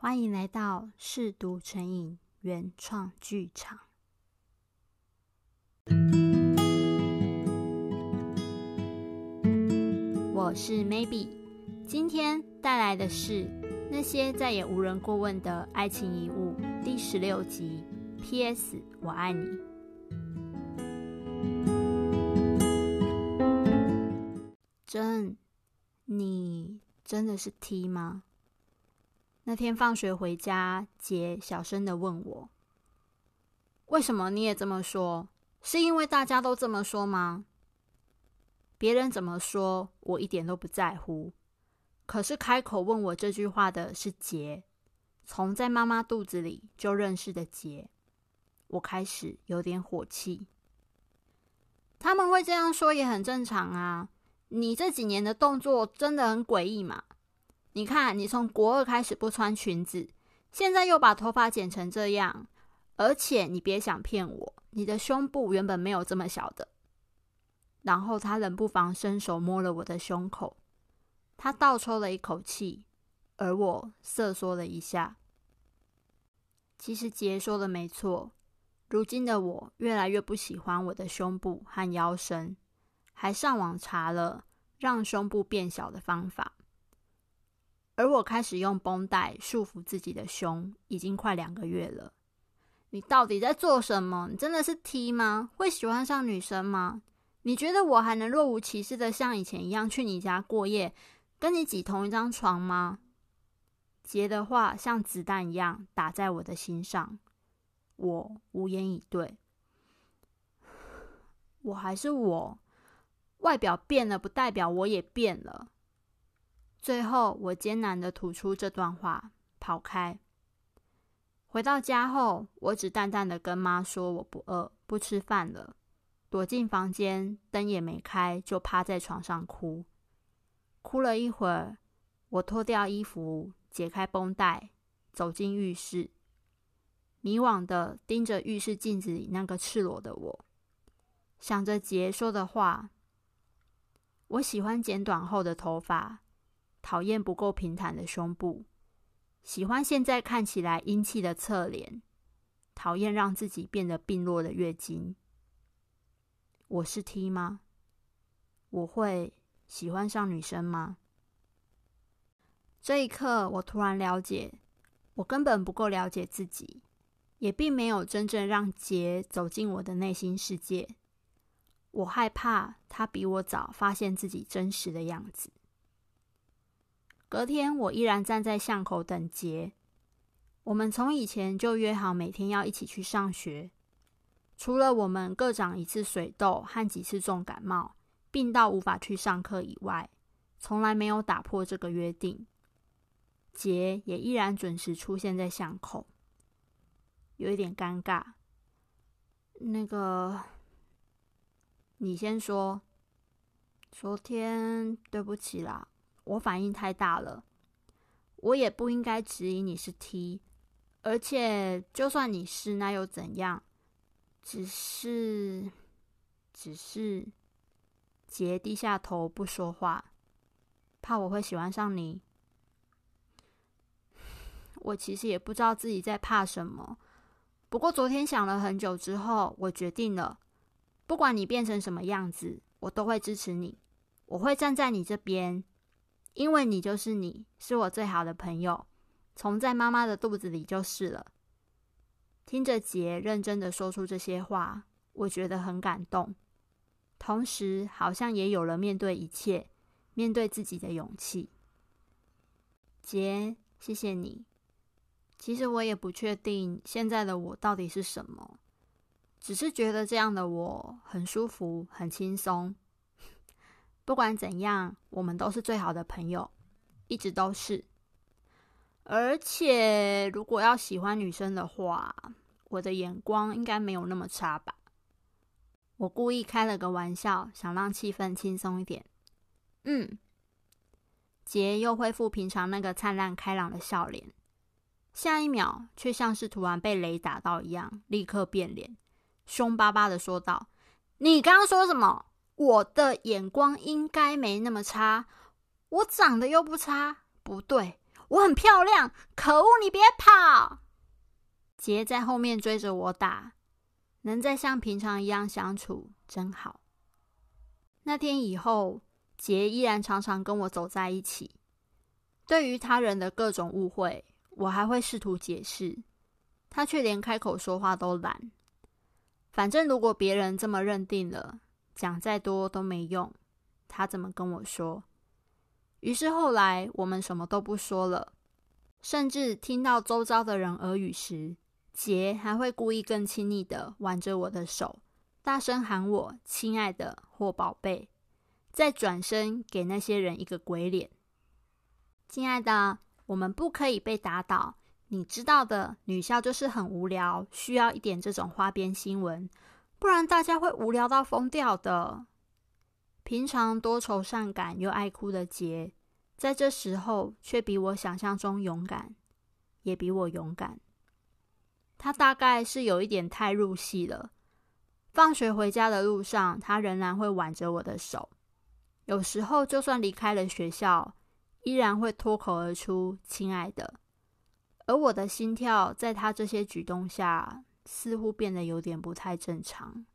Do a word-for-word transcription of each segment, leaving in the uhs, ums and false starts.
欢迎来到嗜读成瘾原创剧场。我是 Maybe， 今天带来的是那些再也无人过问的爱情遗物第十六集 P S 我爱你。真，你真的是 T 吗？那天放学回家，杰小声地问我：为什么你也这么说？是因为大家都这么说吗？别人怎么说，我一点都不在乎。可是开口问我这句话的是杰，从在妈妈肚子里就认识的杰。我开始有点火气。他们会这样说也很正常啊，你这几年的动作真的很诡异嘛。你看，你从国二开始不穿裙子，现在又把头发剪成这样，而且你别想骗我，你的胸部原本没有这么小的。然后他冷不防伸手摸了我的胸口，他倒抽了一口气，而我瑟缩了一下。其实杰说的没错，如今的我越来越不喜欢我的胸部和腰身，还上网查了让胸部变小的方法。而我开始用绷带束缚自己的胸，已经快两个月了。你到底在做什么？你真的是 T 吗？会喜欢上女生吗？你觉得我还能若无其事的像以前一样去你家过夜，跟你挤同一张床吗？杰的话像子弹一样打在我的心上，我无言以对。我还是我，外表变了不代表我也变了。最后我艰难地吐出这段话，跑开。回到家后，我只淡淡地跟妈说我不饿，不吃饭了，躲进房间，灯也没开，就趴在床上哭。哭了一会儿，我脱掉衣服，解开绷带，走进浴室，迷惘地盯着浴室镜子里那个赤裸的我，想着杰说的话。我喜欢剪短后的头发，讨厌不够平坦的胸部，喜欢现在看起来英气的侧脸，讨厌让自己变得病弱的月经。我是 T 吗？我会喜欢上女生吗？这一刻，我突然了解，我根本不够了解自己，也并没有真正让杰走进我的内心世界。我害怕他比我早发现自己真实的样子。隔天，我依然站在巷口等杰。我们从以前就约好每天要一起去上学，除了我们各长一次水痘和几次重感冒，病到无法去上课以外，从来没有打破这个约定。杰也依然准时出现在巷口，有一点尴尬。那个，你先说。昨天对不起啦，我反应太大了，我也不应该质疑你是 T， 而且就算你是，那又怎样？只是，只是，杰低下头不说话，怕我会喜欢上你。我其实也不知道自己在怕什么，不过昨天想了很久之后，我决定了，不管你变成什么样子，我都会支持你，我会站在你这边。因为你就是你，是我最好的朋友，从在妈妈的肚子里就是了。听着杰认真的说出这些话，我觉得很感动，同时好像也有了面对一切，面对自己的勇气。杰，谢谢你。其实我也不确定现在的我到底是什么，只是觉得这样的我很舒服，很轻松。不管怎样，我们都是最好的朋友，一直都是。而且，如果要喜欢女生的话，我的眼光应该没有那么差吧？我故意开了个玩笑，想让气氛轻松一点。嗯，杰又恢复平常那个灿烂开朗的笑脸，下一秒却像是突然被雷打到一样，立刻变脸，凶巴巴的说道：你刚刚说什么？我的眼光应该没那么差，我长得又不差，不对， 我很漂亮，可恶，你别跑！杰在后面追着我打，能再像平常一样相处真好。那天以后，杰依然常常跟我走在一起。对于他人的各种误会，我还会试图解释，他却连开口说话都懒。反正如果别人这么认定了，讲再多都没用，他怎么跟我说？于是后来我们什么都不说了，甚至听到周遭的人耳语时，杰还会故意更亲昵的挽着我的手，大声喊我亲爱的或宝贝，再转身给那些人一个鬼脸。亲爱的，我们不可以被打倒，你知道的，女校就是很无聊，需要一点这种花边新闻，不然大家会无聊到疯掉的。平常多愁善感又爱哭的杰，在这时候却比我想象中勇敢，也比我勇敢。他大概是有一点太入戏了，放学回家的路上，他仍然会挽着我的手，有时候就算离开了学校，依然会脱口而出亲爱的。而我的心跳在他这些举动下似乎变得有点不太正常。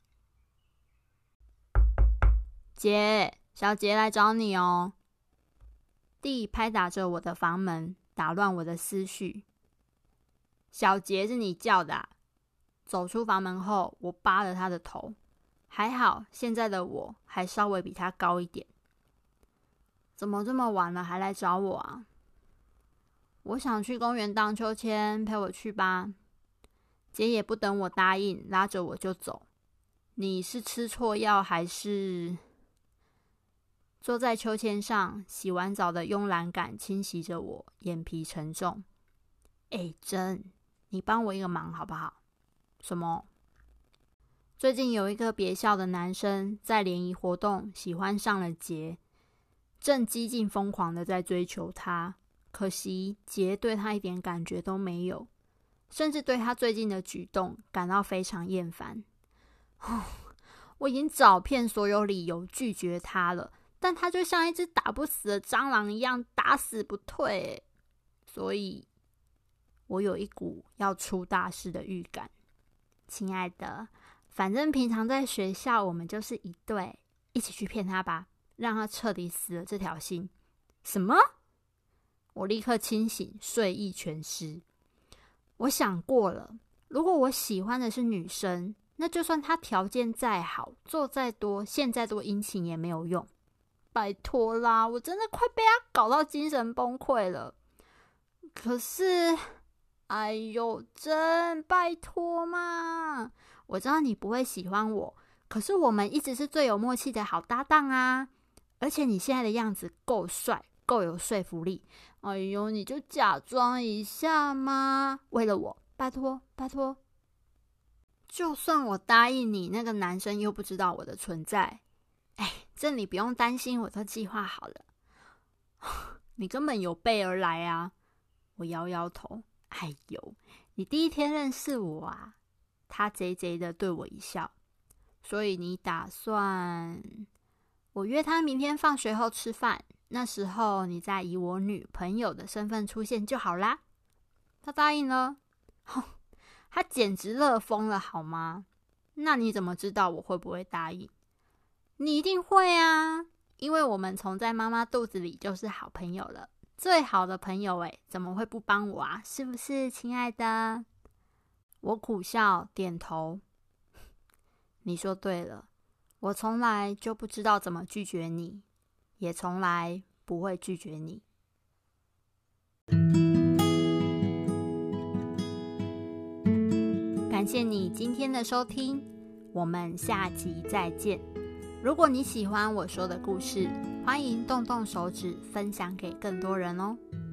姐，小杰来找你哦。弟拍打着我的房门，打乱我的思绪。小杰是你叫的啊？走出房门后，我扒了他的头，还好现在的我还稍微比他高一点。怎么这么晚了还来找我啊？我想去公园荡秋千，陪我去吧。姐也不等我答应，拉着我就走。你是吃错药还是……坐在秋千上，洗完澡的慵懒感侵袭着我，眼皮沉重。哎，珍，你帮我一个忙好不好？什么？最近有一个别校的男生在联谊活动喜欢上了杰，正激进疯狂的在追求他。可惜杰对他一点感觉都没有，甚至对他最近的举动感到非常厌烦。我已经找遍所有理由拒绝他了，但他就像一只打不死的蟑螂一样打死不退，所以我有一股要出大事的预感。亲爱的，反正平常在学校我们就是一对，一起去骗他吧，让他彻底死了这条心。什么？我立刻清醒，睡意全失。我想过了，如果我喜欢的是女生，那就算她条件再好，做再多，献再多殷勤也没有用。拜托啦，我真的快被她搞到精神崩溃了。可是，哎呦，真拜托嘛！我知道你不会喜欢我，可是我们一直是最有默契的好搭档啊！而且你现在的样子够帅，够有说服力。哎呦，你就假装一下嘛！为了我，拜托拜托。就算我答应你，那个男生又不知道我的存在。哎，这你不用担心，我都计划好了。你根本有备而来啊！我摇摇头。哎呦，你第一天认识我啊？他贼贼的对我一笑。所以你打算……我约他明天放学后吃饭。那时候你再以我女朋友的身份出现就好啦。他答应了。他简直乐疯了好吗？那你怎么知道我会不会答应？你一定会啊，因为我们从在妈妈肚子里就是好朋友了，最好的朋友诶，怎么会不帮我啊？是不是亲爱的？我苦笑点头。你说对了，我从来就不知道怎么拒绝你，也从来不会拒绝你。感谢你今天的收听，我们下集再见。如果你喜欢我说的故事，欢迎动动手指分享给更多人哦。